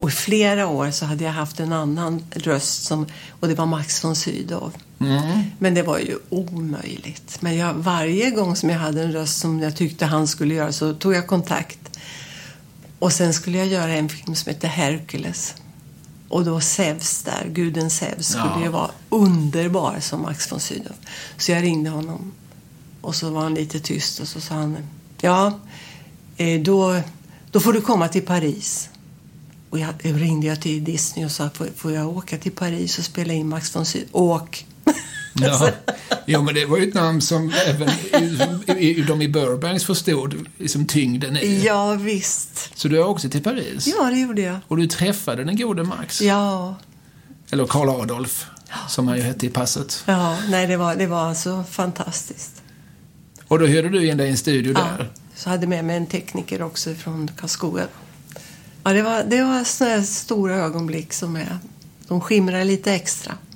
Och i flera år så hade jag haft en annan röst och det var Max von Sydow. Men det var ju omöjligt. Men varje gång som jag hade en röst som jag tyckte han skulle göra så tog jag kontakt. Och sen skulle jag göra en film som heter Hercules. Och då Zeus där, guden Zeus, skulle ju vara underbar som Max von Sydow. Så jag ringde honom. Och så var han lite tyst och så sa han, då får du komma till Paris. Och ringde jag till Disney och sa, får jag åka till Paris och spela in Max von Sydow? Åk! Ja. Jo, men det var ju ett namn som även de i Burbanks förstod liksom tyngden i. Ja, visst. Så du har också till Paris? Ja, det gjorde jag. Och du träffade den gode Max? Ja. Eller Karl Adolf, som han ju hette i passet. Ja, nej, det var alltså fantastiskt. Och då hörde du in dig i en studio där? Så hade med mig en tekniker också från Karlskoga. Ja, det var sådana här stora ögonblick som de skimrar lite extra.